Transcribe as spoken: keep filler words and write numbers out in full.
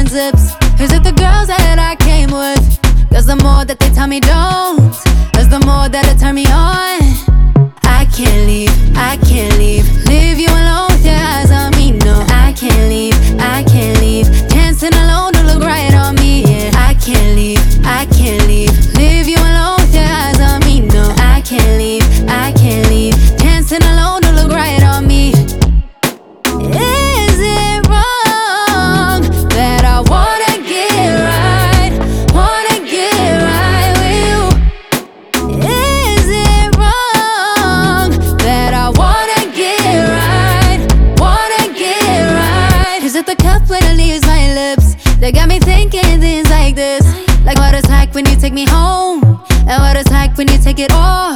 man's lips? Is it the girls that I came with? Cause the more that they tell me don't, is the more that it turn me on. I can't leave, I can't leave. Leave you alone with your eyes on me, no. I can't leave, I can't leave. Dancing alone to look right on me, yeah. I can't leave, I can't leave. Leave you alone with your eyes on me, no. I can't leave, I can't leave. Dancing alone to look right on me. Is it wrong that I wanna get right? Wanna get right with you? Is it wrong that I wanna get right? Wanna get right? Is it the cup when it leaves my lips that got me thinking things like this? Like what it's like when you take me home, and what it's like when you take it all.